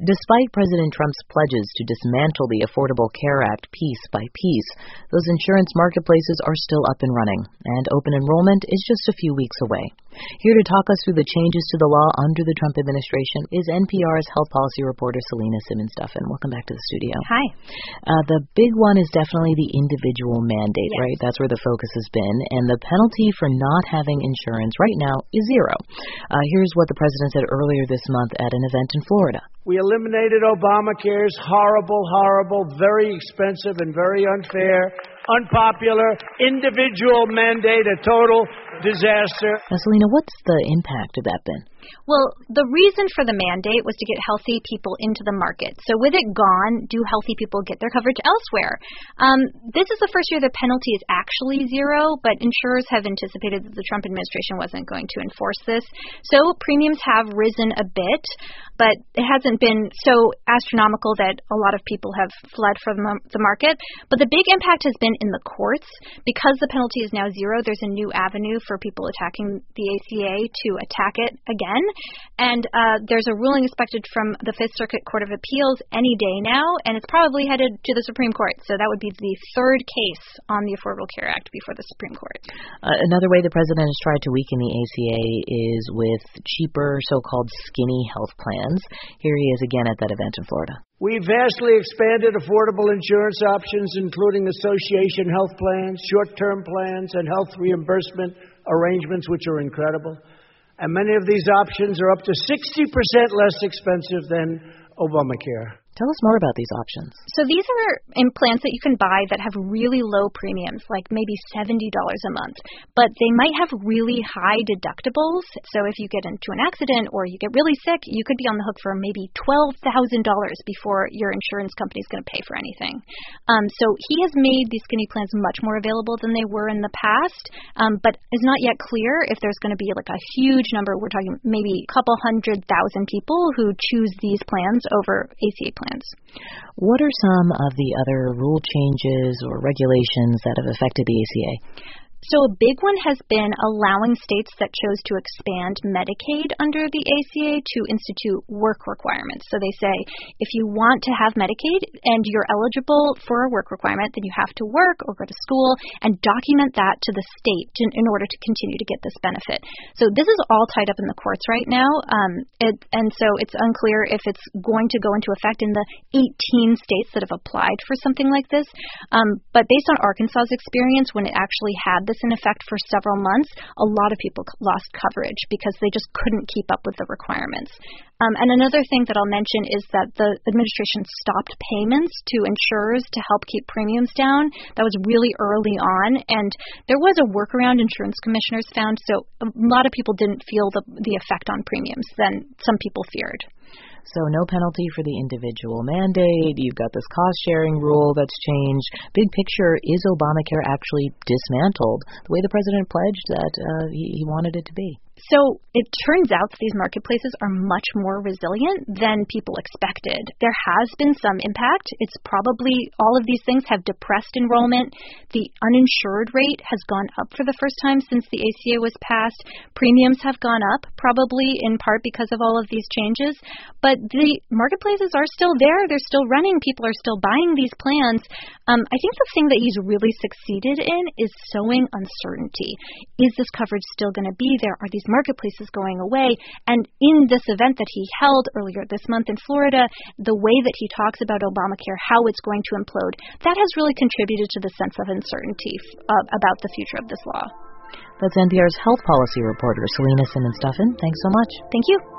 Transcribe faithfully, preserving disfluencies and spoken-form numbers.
Despite President Trump's pledges to dismantle the Affordable Care Act piece by piece, those insurance marketplaces are still up and running, and open enrollment is just a few weeks away. Here to talk us through the changes to the law under the Trump administration is N P R's health policy reporter Selena Simmons-Duffin. Welcome back to the studio. Hi. Uh, the big one is definitely the individual mandate, yes. right? That's where the focus has been, and the penalty for not having insurance right now is zero. Uh, here's what the president said earlier this month at an event in Florida. We eliminated Obamacare's horrible, horrible, very expensive and very unfair, unpopular, individual mandate, a total disaster. Now, Selena, what's the impact of that been? Well, the reason for the mandate was to get healthy people into the market. So with it gone, do healthy people get their coverage elsewhere? Um, this is the first year the penalty is actually zero, but insurers have anticipated that the Trump administration wasn't going to enforce this. So premiums have risen a bit, but it hasn't been so astronomical that a lot of people have fled from the market. But the big impact has been in the courts. Because the penalty is now zero, there's a new avenue for people attacking the A C A to attack it again. And uh, there's a ruling expected from the Fifth Circuit Court of Appeals any day now, and it's probably headed to the Supreme Court. So that would be the third case on the Affordable Care Act before the Supreme Court. Uh, another way the president has tried to weaken the A C A is with cheaper so-called skinny health plans. Here he is again at that event in Florida. We vastly expanded affordable insurance options, including association health plans, short-term plans, and health reimbursement arrangements, which are incredible. And many of these options are up to sixty percent less expensive than Obamacare. Tell us more about these options. So these are implants that you can buy that have really low premiums, like maybe seventy dollars a month. But they might have really high deductibles. So if you get into an accident or you get really sick, you could be on the hook for maybe twelve thousand dollars before your insurance company is going to pay for anything. Um, so he has made these skinny plans much more available than they were in the past, um, but it's not yet clear if there's going to be like a huge number. We're talking maybe a couple hundred thousand people who choose these plans over A C A plans. Plans. What are some of the other rule changes or regulations that have affected the A C A? So a big one has been allowing states that chose to expand Medicaid under the A C A to institute work requirements. So they say if you want to have Medicaid and you're eligible for a work requirement, then you have to work or go to school and document that to the state in, in order to continue to get this benefit. So this is all tied up in the courts right now. Um, it, and so it's unclear if it's going to go into effect in the eighteen states that have applied for something like this. Um, but based on Arkansas's experience, when it actually had this in effect for several months, a lot of people lost coverage because they just couldn't keep up with the requirements. Um, and another thing that I'll mention is that the administration stopped payments to insurers to help keep premiums down. That was really early on, and there was a workaround insurance commissioners found, so a lot of people didn't feel the, the effect on premiums than some people feared. So no penalty for the individual mandate. You've got this cost-sharing rule that's changed. Big picture, is Obamacare actually dismantled the way the president pledged that uh, he, he wanted it to be? So it turns out that these marketplaces are much more resilient than people expected. There has been some impact. It's probably all of these things have depressed enrollment. The uninsured rate has gone up for the first time since the A C A was passed. Premiums have gone up, probably in part because of all of these changes. But the marketplaces are still there. They're still running. People are still buying these plans. Um, I think the thing that he's really succeeded in is sowing uncertainty. Is this coverage still going to be there? Are these marketplaces going away? And in this event that he held earlier this month in Florida, the way that he talks about Obamacare, how it's going to implode, that has really contributed to the sense of uncertainty uh, about the future of this law. That's N P R's health policy reporter, Selena Simmons-Duffin. Thanks so much. Thank you.